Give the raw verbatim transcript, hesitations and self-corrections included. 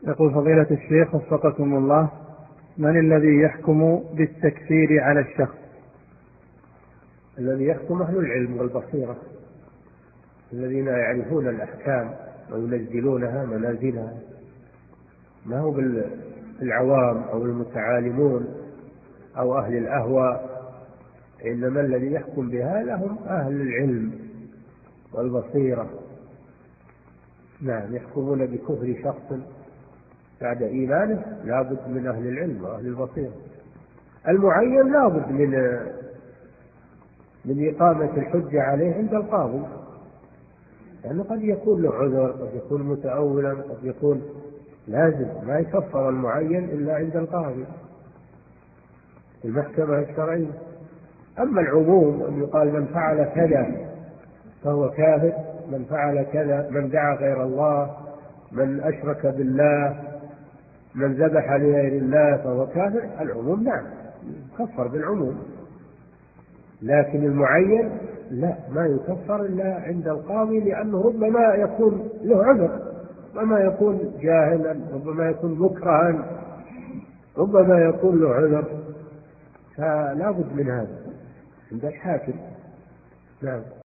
يقول فضيلة الشيخ وفقكم الله: من الذي يحكم بالتكفير على الشخص؟ الذي يحكم أهل العلم والبصيرة، الذين يعرفون الأحكام وينزلونها منازلها، ما هو بالعوام أو المتعالمون أو أهل الأهواء، إنما الذي يحكم بها لهم أهل العلم والبصيرة. نعم، يحكمون بكفر شخص بعد إيمانه لا بد من أهل العلم وأهل البصيرة. المعين لا بد من من إقامة الحجة عليه عند القاضي، لأنه قد يكون له عذر، قد يكون متأولا، قد يكون لازم. ما يكفر المعين إلا عند القاضي المحكمة الشرعية. أما العموم أن يقال من فعل كذا فهو كافر، من فعل كذا، من دعا غير الله، من أشرك بالله، من ذبح لغير الله فهو كافر، العموم نعم يكفر بالعموم، لكن المعين لا، ما يكفر إلا عند القاضي، لأنه ربما يكون له عذر، ربما يكون جاهلا، ربما يكون مكرها، ربما يكون له عذر، فلا بد من هذا عند الحاكم. نعم.